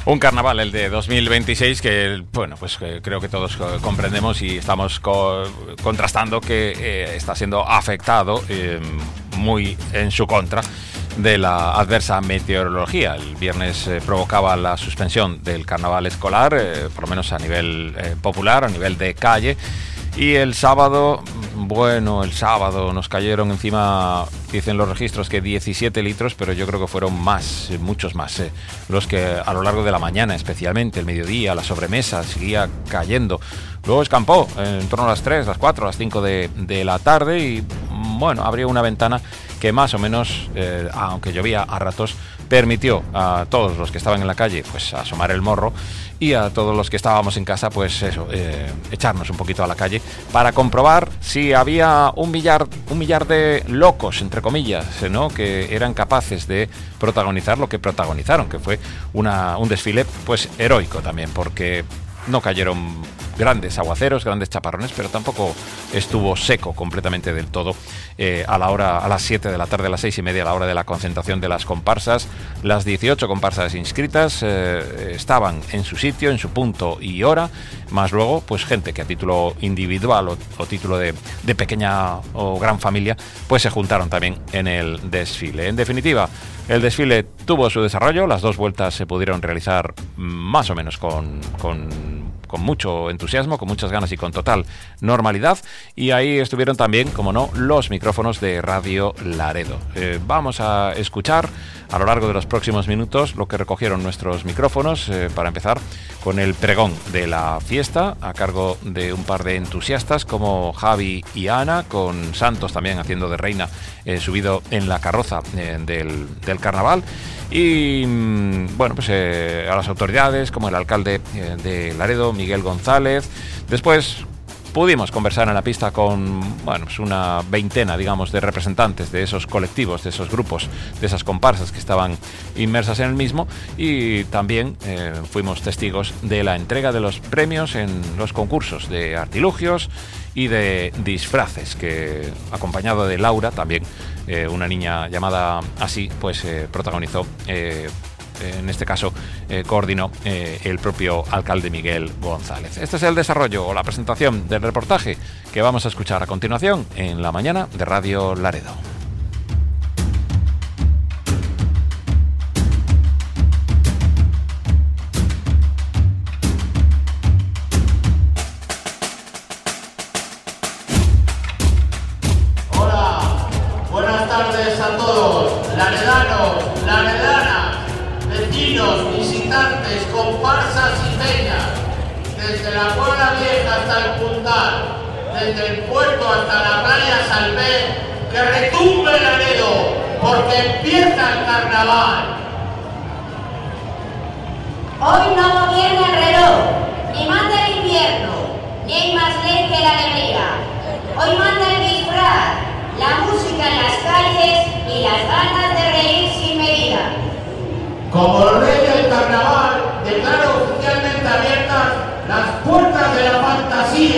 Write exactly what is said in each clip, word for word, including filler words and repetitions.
Un carnaval, el de dos mil veintiséis, que bueno, pues que creo que todos comprendemos y estamos co contrastando que eh, está siendo afectado eh, muy en su contra de la adversa meteorología. El viernes eh, provocaba la suspensión del carnaval escolar, eh, por lo menos a nivel eh, popular, a nivel de calle. Y el sábado, bueno, el sábado nos cayeron encima, dicen los registros que diecisiete litros, pero yo creo que fueron más, muchos más, eh, los que a lo largo de la mañana, especialmente el mediodía, la sobremesa, seguía cayendo. Luego escampó en torno a las tres, las cuatro, las cinco de, de la tarde y, bueno, abrió una ventana que más o menos, eh, aunque llovía a ratos, permitió a todos los que estaban en la calle pues asomar el morro y a todos los que estábamos en casa pues eso, eh, echarnos un poquito a la calle para comprobar si había un millar, un millar de locos, entre comillas, ¿no?, que eran capaces de protagonizar lo que protagonizaron, que fue una, un desfile pues heroico también, porque no cayeron grandes aguaceros, grandes chaparrones, pero tampoco estuvo seco completamente del todo eh, a la hora, a las siete de la tarde, a las seis y media, a la hora de la concentración de las comparsas. Las dieciocho comparsas inscritas eh, estaban en su sitio, en su punto y hora, más luego pues gente que a título individual o, o título de, de pequeña o gran familia pues se juntaron también en el desfile. En definitiva, el desfile tuvo su desarrollo, las dos vueltas se pudieron realizar más o menos con, con con mucho entusiasmo, con muchas ganas y con total normalidad, y ahí estuvieron también, como no, los micrófonos de Radio Laredo. Eh, vamos a escuchar a lo largo de los próximos minutos lo que recogieron nuestros micrófonos, eh, para empezar con el pregón de la fiesta a cargo de un par de entusiastas como Javi y Ana, con Santos también haciendo de reina, eh, subido en la carroza eh, del, del carnaval. Y bueno, pues eh, a las autoridades como el alcalde eh, de Laredo, Miguel González. Después pudimos conversar en la pista con, bueno, pues una veintena, digamos, de representantes de esos colectivos, de esos grupos, de esas comparsas que estaban inmersas en el mismo, y también eh, fuimos testigos de la entrega de los premios en los concursos de artilugios y de disfraces, que acompañado de Laura, también eh, una niña llamada así, pues eh, protagonizó, eh, en este caso eh, coordinó eh, el propio alcalde Miguel González. Este es el desarrollo o la presentación del reportaje que vamos a escuchar a continuación en la mañana de Radio Laredo. Visitantes, comparsas y peñas, desde la Puebla Vieja hasta el Puntal, desde el puerto hasta la playa Salvé, que retumbe Laredo, porque empieza el carnaval. Hoy no gobierna el reloj, ni manda el invierno, ni hay más ley que la alegría. Hoy manda el disfraz, la música en las calles y las ganas de reír sin medida. Como rey del carnaval, declaro oficialmente abiertas las puertas de la fantasía.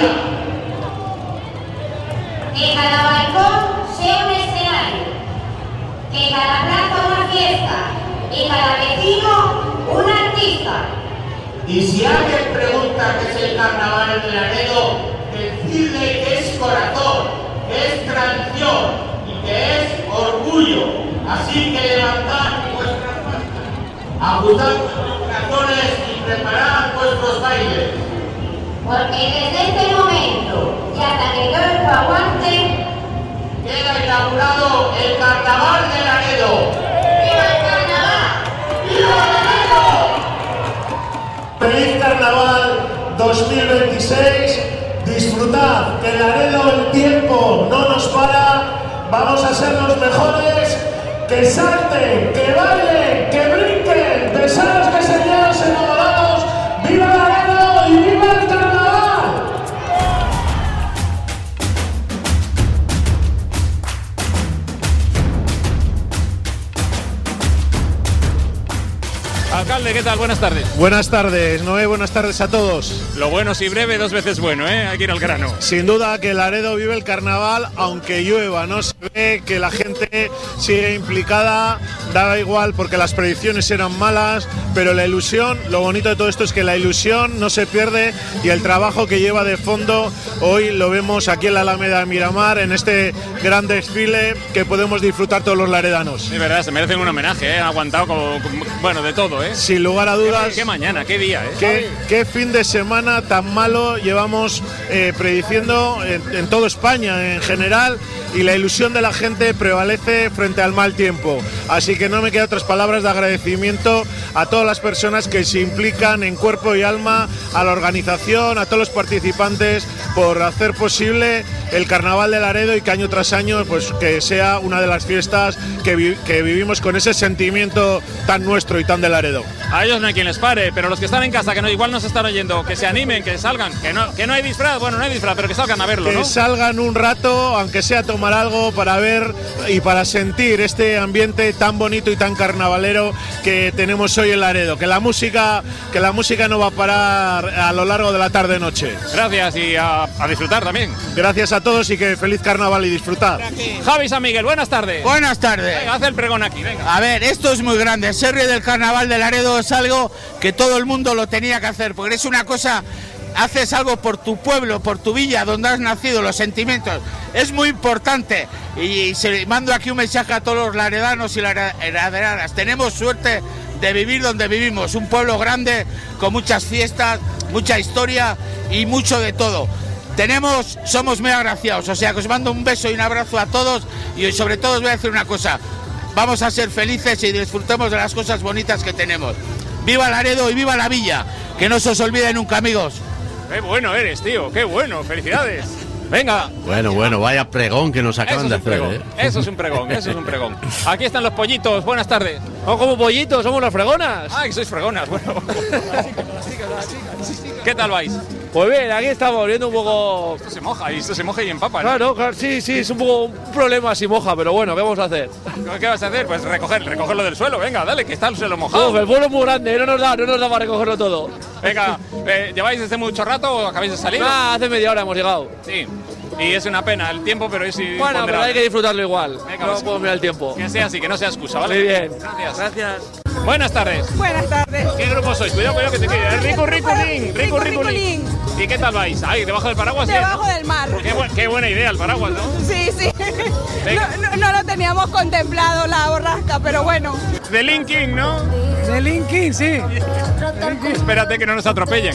Que cada balcón sea un escenario, que cada plaza una fiesta y cada vecino un artista. Y si alguien pregunta qué es el carnaval de Laredo, decirle que es corazón, que es tradición y que es orgullo. Así que levantad vuestras ajustad vuestros corazones y preparad vuestros bailes. Porque desde este momento y hasta que el cuerpo aguante, queda inaugurado el carnaval de Laredo. ¡Viva el carnaval! ¡Viva Laredo! ¡Feliz carnaval dos mil veintiséis! Disfrutad, que en Laredo el tiempo no nos para. Vamos a ser los mejores. Que salten, que bailen, que brinquen, besados que señores enamorados. ¡Viva Laredo y viva el carnaval! Alcalde alcalde, ¿qué tal? Buenas tardes. Buenas tardes, Noé, buenas tardes a todos. Lo bueno si breve, dos veces bueno, ¿eh? Hay que ir al grano. Sin duda que Laredo vive el carnaval, aunque llueva, no se ve que la gente sigue implicada, da igual porque las predicciones eran malas, pero la ilusión, lo bonito de todo esto es que la ilusión no se pierde y el trabajo que lleva de fondo, hoy lo vemos aquí en la Alameda de Miramar, en este gran desfile que podemos disfrutar todos los laredanos. Es verdad, se merecen un homenaje, ¿eh? Han aguantado como, como, bueno, de todo, ¿eh? Sin lugar a dudas. Qué, qué mañana, qué día, ¿eh? Qué, qué fin de semana tan malo llevamos eh, prediciendo en, en toda España en general, y la ilusión de la gente prevalece frente al mal tiempo. Así que no me quedan otras palabras de agradecimiento a todas las personas que se implican en cuerpo y alma, a la organización, a todos los participantes, por hacer posible el Carnaval de Laredo y que año tras año pues que sea una de las fiestas que, vi que vivimos con ese sentimiento tan nuestro y tan de Laredo. A ellos no hay quien les pare, pero los que están en casa, que no, igual nos están oyendo, que se animen, que salgan, que no, que no hay disfraz, bueno, no hay disfraz, pero que salgan a verlo, que ¿no? salgan un rato, aunque sea a tomar algo, para ver y para sentir este ambiente tan bonito y tan carnavalero que tenemos hoy en Laredo. Que la música, que la música no va a parar a lo largo de la tarde-noche. Gracias y a, a disfrutar también. Gracias a todos y que feliz carnaval y disfrutad. Javi San Miguel, buenas tardes. Buenas tardes. Venga, haz el pregón aquí, venga. A ver, esto es muy grande. Ser rey del carnaval de Laredo es algo que todo el mundo lo tenía que hacer, porque es una cosa, haces algo por tu pueblo, por tu villa, donde has nacido, los sentimientos. Es muy importante. Y se mando aquí un mensaje a todos los laredanos y laredanas. Tenemos suerte de vivir donde vivimos, un pueblo grande, con muchas fiestas, mucha historia y mucho de todo. Tenemos, somos muy agraciados, o sea que os mando un beso y un abrazo a todos y sobre todo os voy a decir una cosa, vamos a ser felices y disfrutemos de las cosas bonitas que tenemos. ¡Viva Laredo y viva la villa! Que no se os olvide nunca, amigos. ¡Qué bueno eres, tío! ¡Qué bueno! ¡Felicidades! Venga. Bueno, bueno, vaya pregón que nos acaban eso de es un hacer, pregón, ¿eh? Eso es un pregón, eso es un pregón. Aquí están los pollitos, buenas tardes. No como pollitos, somos las fregonas. Ay, sois fregonas, bueno. ¿Qué tal vais? Pues bien, aquí estamos viendo un poco... Esto se moja, y esto se moja y empapa, ¿no? Claro, claro, sí, sí, es un poco un problema si moja, pero bueno, ¿qué vamos a hacer? ¿Qué vas a hacer? Pues recoger, recogerlo del suelo, venga, dale, que está el suelo mojado. Uf, el pueblo es muy grande, no nos da, no nos da para recogerlo todo. Venga, eh, ¿lleváis desde mucho rato o acabáis de salir? Ah, hace media hora hemos llegado. Sí, y es una pena el tiempo, pero es bueno, pero hay que disfrutarlo igual. Venga, no pues, puedo mirar el tiempo. Que sea así, que no sea excusa, ¿vale? Muy bien. Gracias. Gracias. Buenas tardes. Buenas tardes. ¿Qué grupo sois? Cuidado, cuidado que te quede. Rico, rico, lin. Rico, rico, lin. ¿Y qué tal vais? Ahí, debajo del paraguas. Debajo del mar. Qué, bu qué buena idea el paraguas, ¿no? Sí, sí. No, no, no lo teníamos contemplado la borrasca, pero bueno. De Linkin, ¿no? De Linkin, sí. Espérate que no nos atropellen.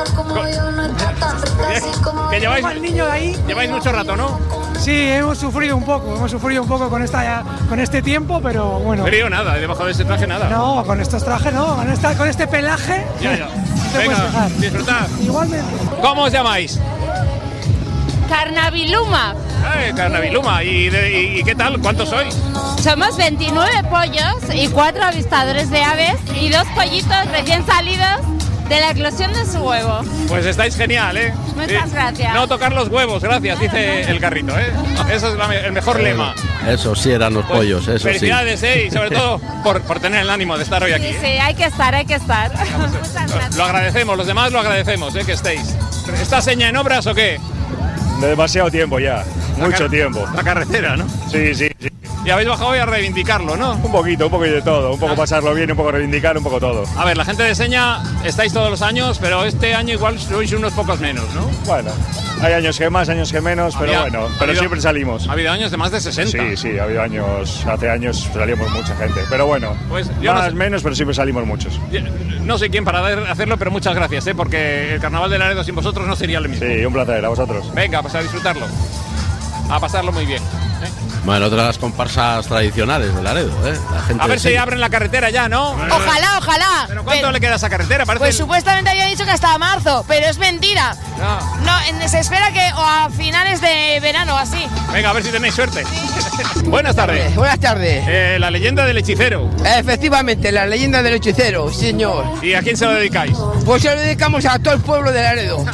Que lleváis, el niño de ahí. Lleváis mucho rato, ¿no? Sí, hemos sufrido un poco, hemos sufrido un poco con esta, con este tiempo, pero bueno. Frío nada, debajo de ese traje nada. No, con estos trajes no, con, esta, con este pelaje. Ya, ya. Te Venga, disfrutad. Igualmente. ¿Cómo os llamáis? Carnaviluma. Eh, Carnaviluma. ¿Y, de, y, ¿Y qué tal? ¿Cuántos sois? Somos veintinueve pollos y cuatro avistadores de aves y dos pollitos recién salidos de la eclosión de su huevo. Pues estáis genial, ¿eh? Muchas gracias. No tocar los huevos, gracias, dice el carrito, ¿eh? Eso es la, el mejor lema. Eso sí eran los Pues, pollos, eso felicidades, sí. ¿eh? Y sobre todo por, por tener el ánimo de estar hoy aquí. Sí, sí, hay que estar, hay que estar. Muchas gracias. Lo agradecemos, los demás lo agradecemos, ¿eh? Que estéis. ¿Está seña en obras o qué? De demasiado tiempo ya, La mucho car- tiempo. La carretera, ¿no? Sí, sí, sí. Y habéis bajado hoy a reivindicarlo, ¿no? Un poquito, un poquito de todo. Un poco pasarlo bien, un poco reivindicar, un poco todo. A ver, la gente de seña estáis todos los años, pero este año igual sois unos pocos menos, ¿no? Bueno, hay años que más, años que menos, pero Había- bueno, ha pero habido- siempre salimos. Ha habido años de más de sesenta. Sí, sí, ha habido años, hace años salíamos mucha gente. Pero bueno, Pues yo no más, sé- menos, pero siempre salimos muchos. No sé quién para dar- hacerlo, pero muchas gracias, ¿eh? Porque el Carnaval de Laredo sin vosotros no sería lo mismo. Sí, un placer, a vosotros. Venga, pues a disfrutarlo. A pasarlo muy bien. Bueno, otra de las comparsas tradicionales de Laredo, ¿eh? La gente A ver de si Seña. abren la carretera ya, ¿no? Ojalá, ojalá. ¿Pero cuánto Pero- le queda a esa carretera? Parece Pues el- supuestamente había dicho que hasta marzo, pero es mentira. No. No, en- se espera que o a finales de verano o así. Venga, a ver si tenéis suerte. Buenas tardes. Buenas tardes. Eh, la leyenda del hechicero. Efectivamente, la leyenda del hechicero, señor. ¿Y a quién se lo dedicáis? Pues se lo dedicamos a todo el pueblo de Laredo.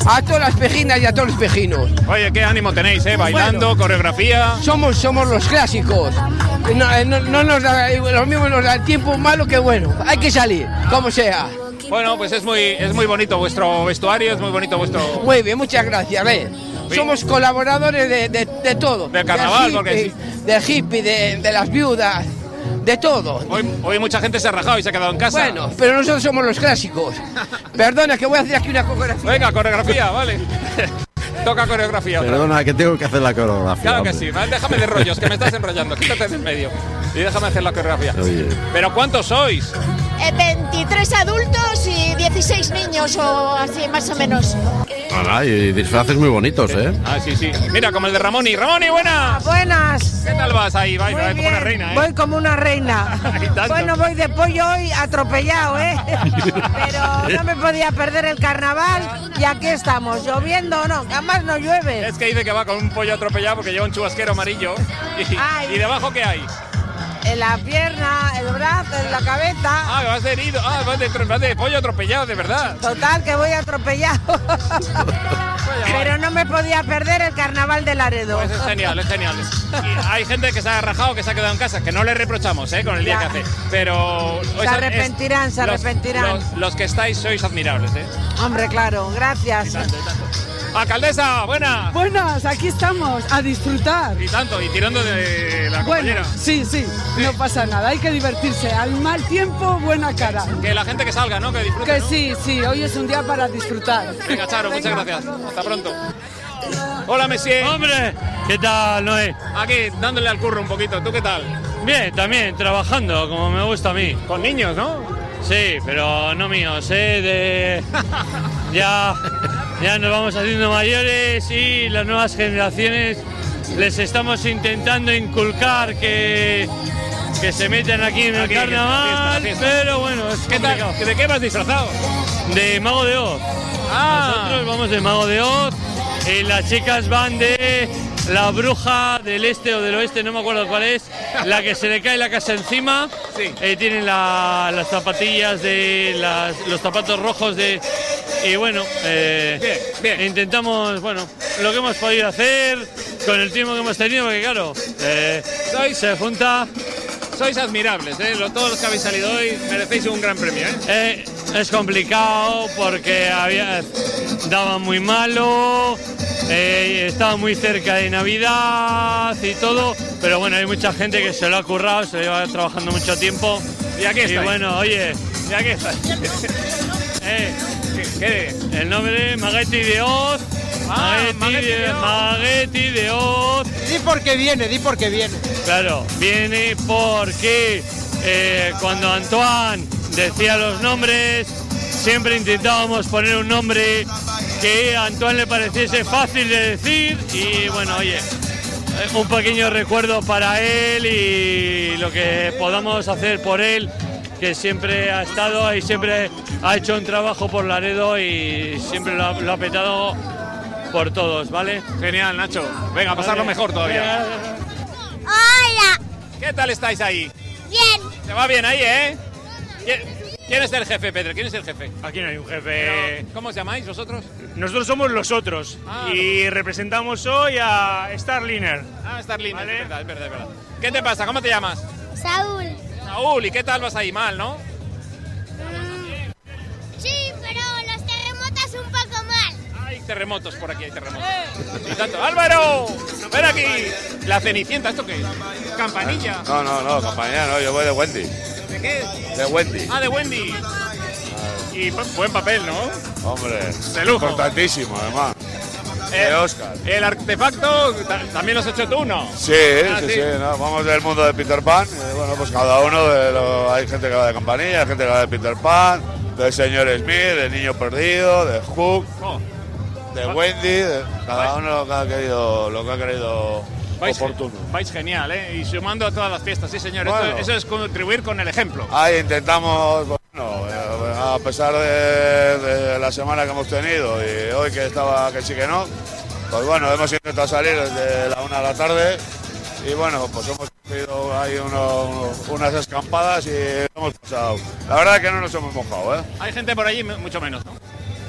a todas las pejinas y a todos los pejinos. Oye, qué ánimo tenéis, ¿eh? Bailando, bueno, coreografía. Somos, somos los clásicos. No, no, no nos da, los mismos nos da el tiempo malo que bueno. Hay que salir, como sea. Bueno, pues es muy, es muy bonito vuestro vestuario, es muy bonito vuestro... Muy bien, muchas gracias, ¿eh? Sí. Somos colaboradores de, de, de todo. Del carnaval, del hippie, porque sí. Del hippie, de, de las viudas, de todo. Hoy, hoy mucha gente se ha rajado y se ha quedado en casa. Bueno, pero nosotros somos los clásicos. Perdona, que voy a hacer aquí una coreografía. Venga, coreografía, vale. Toca coreografía. Perdona, otra. Que tengo que hacer la coreografía. Claro hombre. que sí, déjame de rollos, que me estás enrollando. Quítate del medio y déjame hacer la coreografía. Oye. ¿Pero cuántos sois? Eh, veintitrés adultos y dieciséis niños o así, más o menos. Ah, y disfraces muy bonitos, ¿eh? Ah, sí, sí. Mira, como el de Ramoni. ¡Ramoni, buenas! Buenas. ¿Qué tal vas ahí? Vais, Muy vais como bien. una reina, ¿eh? Voy como una reina. Bueno, voy de pollo hoy atropellado, ¿eh? Pero no me podía perder el carnaval y aquí estamos, lloviendo o no, además no llueve. Es que dice que va con un pollo atropellado porque lleva un chubasquero amarillo. ¿Y, ¿y debajo qué hay? En la pierna, el brazo, en la cabeza. Ah, vas de herido. Ah, vas de, vas de pollo atropellado, de verdad. Total, que voy atropellado. Pero no me podía perder el carnaval de Laredo. Pues es genial, es genial. Y hay gente que se ha rajado, que se ha quedado en casa, que no le reprochamos, ¿eh? Con el día ya. que hace. Pero... Se arrepentirán, es, se arrepentirán. Los, los, los que estáis sois admirables, ¿eh? Hombre, claro, gracias. Y tanto, y tanto. Alcaldesa, buenas. Buenas, aquí estamos, a disfrutar. Y tanto, y tirando de la compañera. Bueno, sí, sí, sí, no pasa nada, hay que divertirse. Al mal tiempo, buena cara. Que la gente que salga, ¿no? Que disfrute, Que ¿no? sí, sí, hoy es un día para disfrutar. Venga, Charo, Venga. muchas gracias. Hasta pronto. Hola, Messier. Hombre, ¿qué tal, Noé? Aquí, dándole al curro un poquito. ¿Tú qué tal? Bien, también, trabajando, como me gusta a mí. Con niños, ¿no? Sí, pero no míos, ¿eh? De... ya... Ya nos vamos haciendo mayores y las nuevas generaciones les estamos intentando inculcar que, que se metan aquí en el aquí, carnaval, fiesta, fiesta. Pero bueno, es ¿Qué tal? ¿De qué vas disfrazado? De Mago de Oz. Ah. Nosotros vamos de Mago de Oz y las chicas van de la bruja del este o del oeste, no me acuerdo cuál es, la que se le cae la casa encima. Sí. Eh, tienen la, las zapatillas de las, los zapatos rojos de... Y bueno, eh, bien, bien. intentamos, bueno, lo que hemos podido hacer con el tiempo que hemos tenido, porque claro, eh, sois, se junta... Sois admirables, ¿eh? Todos los que habéis salido hoy merecéis un gran premio, ¿eh? eh es complicado porque había, daba muy malo, eh, estaba muy cerca de Navidad y todo, pero bueno, hay mucha gente que se lo ha currado, se lleva trabajando mucho tiempo. Y aquí está. Y bueno, oye, y aquí está. eh, ¿Qué? El nombre Magueti de Oz. Ah, Magueti, de, Magueti de Oz. Di por qué viene, di por qué viene. Claro, viene porque eh, cuando Antoine decía los nombres, siempre intentábamos poner un nombre que a Antoine le pareciese fácil de decir. Y bueno, oye, un pequeño recuerdo para él y lo que podamos hacer por él, que siempre ha estado y siempre ha hecho un trabajo por Laredo y siempre lo ha, lo ha petado por todos, ¿vale? Genial, Nacho. Venga, a pasarlo vale. mejor todavía. Hola. ¿Qué tal estáis ahí? Bien. Se va bien ahí, ¿eh? ¿Quién, ¿Quién es el jefe, Pedro? ¿Quién es el jefe? Aquí no hay un jefe. Pero, ¿cómo os llamáis vosotros? Nosotros somos los otros ah, y representamos hoy a Starliner. Ah, Starliner, ¿vale? es, verdad, es verdad, es verdad. ¿Qué te pasa? ¿Cómo te llamas? Saúl. Saúl, ¿y qué tal vas ahí? Mal, ¿no? Mm, sí, pero los terremotos un poco mal. Hay terremotos por aquí, hay terremotos. ¡Eh! Y tanto. ¡Álvaro! ¡Ven aquí! La Cenicienta, ¿esto qué es? ¿Campanilla? No, no, no, campanilla no, yo voy de Wendy. ¿De qué? De Wendy. Ah, de Wendy. Y buen papel, ¿no? Hombre, de lujo. Importantísimo, además. Eh, de Oscar. El artefacto también lo has hecho tú, ¿no? Sí, ah, sí, sí, sí ¿no? Vamos del mundo de Peter Pan. Eh, bueno, pues cada uno, de lo, hay gente que va de campanilla, hay gente que va de Peter Pan, del señor Smith, del niño perdido, de Hook, oh. de Wendy, de, cada uno lo que ha querido, lo que ha querido vais, oportuno. Vais genial, ¿eh? Y sumando a todas las fiestas, sí, señor. Bueno, Esto, eso es contribuir con el ejemplo. Ahí intentamos, bueno, eh, a pesar de, de la semana que hemos tenido y hoy que estaba que sí que no, pues bueno, hemos intentado salir desde la una de la tarde y bueno, pues hemos ido ahí uno, uno, unas escampadas y hemos pasado. La verdad es que no nos hemos mojado, ¿eh? Hay gente por allí mucho menos, ¿no?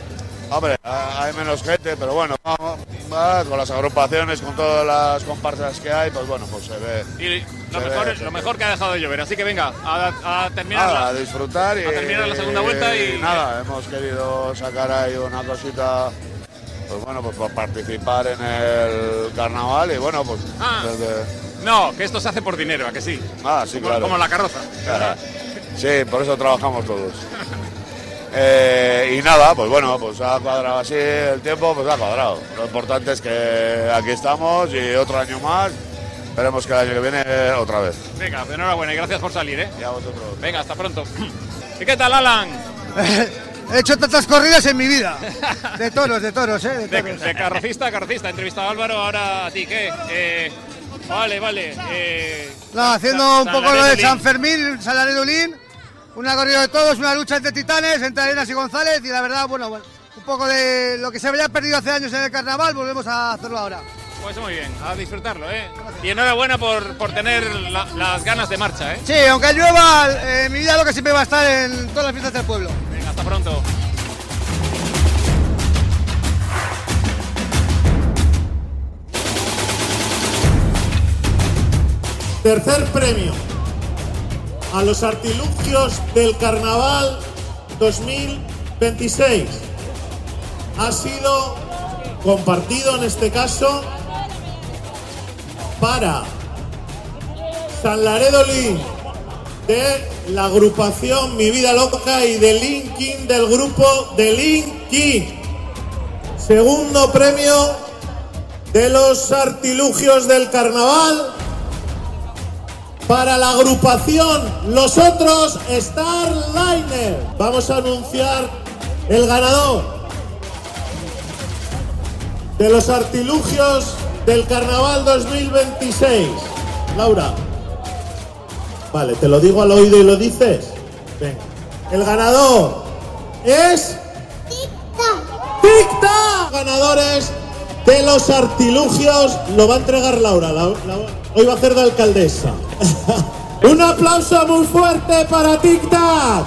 Hombre, hay menos gente, pero bueno, vamos, va, con las agrupaciones, con todas las comparsas que hay, pues bueno, pues se ve. Y lo, se mejor, ve, lo se mejor ve. que ha dejado de llover, así que venga, a, a terminar Nada, la, a disfrutar y a terminar la segunda vuelta y, y nada, hemos querido sacar ahí una cosita, pues bueno, pues para participar en el carnaval y bueno, pues Ah. desde... No, que esto se hace por dinero, ¿a que sí? Ah, sí, como, claro. como la carroza. Claro. Sí, por eso trabajamos todos. Eh, y nada, pues bueno, pues ha cuadrado así el tiempo, pues ha cuadrado. Lo importante es que aquí estamos y otro año más. Esperemos que el año que viene otra vez. Venga, enhorabuena y gracias por salir, ¿eh? Y a vosotros. Venga, hasta pronto. ¿Y qué tal, Alan? He hecho tantas corridas en mi vida. De toros, de toros, ¿eh? De, De, toros. de carrocista a carrocista. He entrevistado a Álvaro, ahora a ti, ¿qué? Eh, vale, vale. Eh, No, haciendo San- un San poco lo de Laredo San Lin. Fermín, San Laredo Lin, una corrida de todos, una lucha entre titanes, entre Arenas y González, y la verdad, bueno, bueno, un poco de lo que se había perdido hace años en el carnaval, volvemos a hacerlo ahora. Pues muy bien, a disfrutarlo, ¿eh? Y enhorabuena por, por tener la- las ganas de marcha, ¿eh? Sí, aunque llueva, eh, mi vida lo que siempre va a estar en todas las fiestas del pueblo. Venga, hasta pronto. Tercer premio a los artilugios del Carnaval dos mil veintiséis. Ha sido compartido en este caso para San Laredo Lin de la agrupación Mi Vida Loca y de Linkin del grupo de Linkin. Segundo premio de los artilugios del Carnaval para la agrupación Los Otros Starliner. Vamos a anunciar el ganador de los artilugios del Carnaval dos mil veintiséis. Laura. Vale, te lo digo al oído y lo dices. Venga. El ganador es... ¡Tic-tac! Ganadores de los artilugios lo va a entregar Laura. La- la- hoy va a hacer de alcaldesa. Un aplauso muy fuerte para Tic-tac.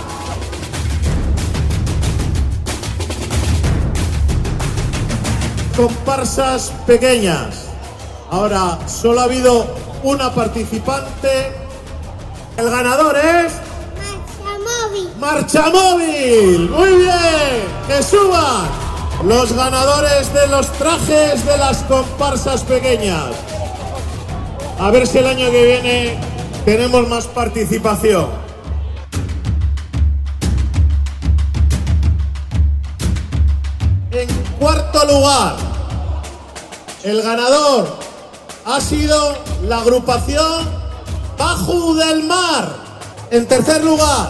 Comparsas pequeñas. Ahora solo ha habido una participante. El ganador es... ¡Marcha Móvil! ¡Muy bien! ¡Que suban! Los ganadores de los trajes de las comparsas pequeñas. A ver si el año que viene tenemos más participación. En cuarto lugar, el ganador ha sido la agrupación Bajo del Mar. En tercer lugar,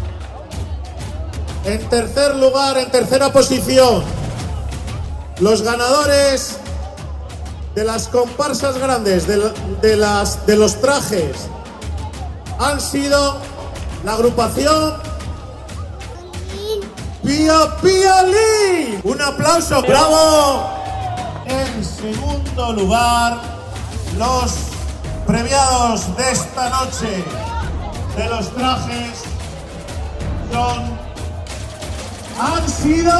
en tercer lugar, en tercera posición, los ganadores de las comparsas grandes, de, la- de las, de los trajes, han sido la agrupación Pío Pío Lin. Un aplauso, bravo. En segundo lugar, los premiados de esta noche de los trajes son, han sido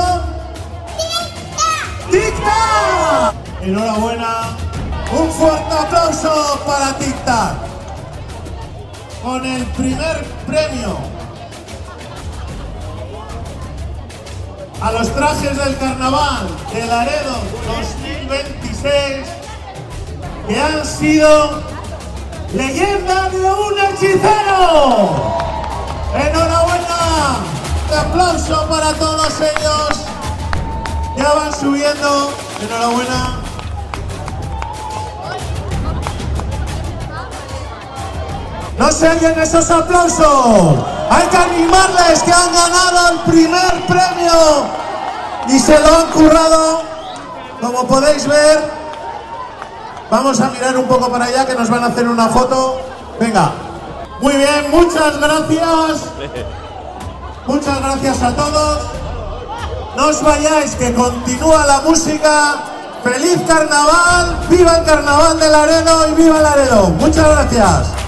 ¡Tic-tac! Enhorabuena, un fuerte aplauso para Tic-tac. Con el primer premio a los trajes del Carnaval de Laredo dos mil veintiséis, que han sido Leyenda de un Hechicero. Enhorabuena, un aplauso para todos ellos. Ya van subiendo. Enhorabuena. No se oyen esos aplausos. Hay que animarles que han ganado el primer premio y se lo han currado, como podéis ver. Vamos a mirar un poco para allá que nos van a hacer una foto. Venga. Muy bien, muchas gracias. Muchas gracias a todos. No os vayáis, que continúa la música. ¡Feliz Carnaval! ¡Viva el Carnaval de Laredo y viva Laredo! Muchas gracias.